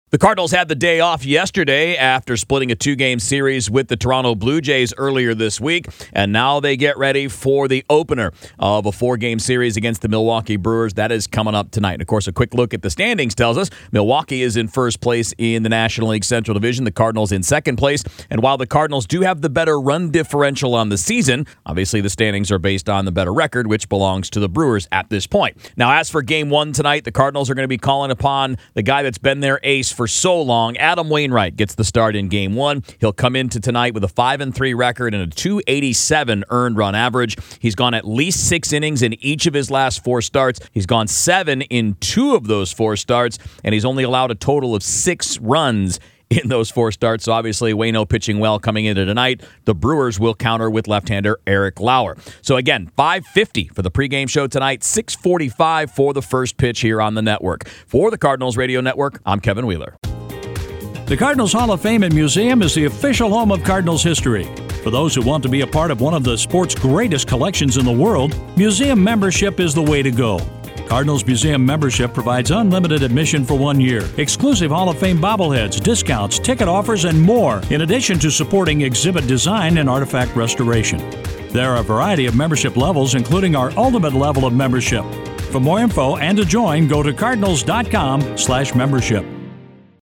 The Cardinals had the day off yesterday after splitting a 2-game series with the Toronto Blue Jays earlier this week, and now they get ready for the opener of a 4-game series against the Milwaukee Brewers. That is coming up tonight. And of course, a quick look at the standings tells us Milwaukee is in first place in the National League Central Division, the Cardinals in second place. And while the Cardinals do have the better run differential on the season, obviously the standings are based on the better record, which belongs to the Brewers at this point. Now, as for Game 1 tonight, the Cardinals are going to be calling upon the guy that's been their ace for so long. Adam Wainwright gets the start in Game 1. He'll come into tonight with a 5-3 record and a .287 earned run average. He's gone at least 6 innings in each of his last 4 starts. He's gone 7 in 2 of those 4 starts, and he's only allowed a total of 6 runs in those 4 starts. So obviously, Waino pitching well coming into tonight. The Brewers will counter with left-hander Eric Lauer. So again, 5:50 for the pregame show tonight, 6:45 for the first pitch here on the network. For the Cardinals Radio Network, I'm Kevin Wheeler. The Cardinals Hall of Fame and Museum is the official home of Cardinals history. For those who want to be a part of one of the sport's greatest collections in the world, museum membership is the way to go. Cardinals Museum membership provides unlimited admission for 1 year, exclusive Hall of Fame bobbleheads, discounts, ticket offers, and more, in addition to supporting exhibit design and artifact restoration. There are a variety of membership levels, including our ultimate level of membership. For more info and to join, go to cardinals.com/membership.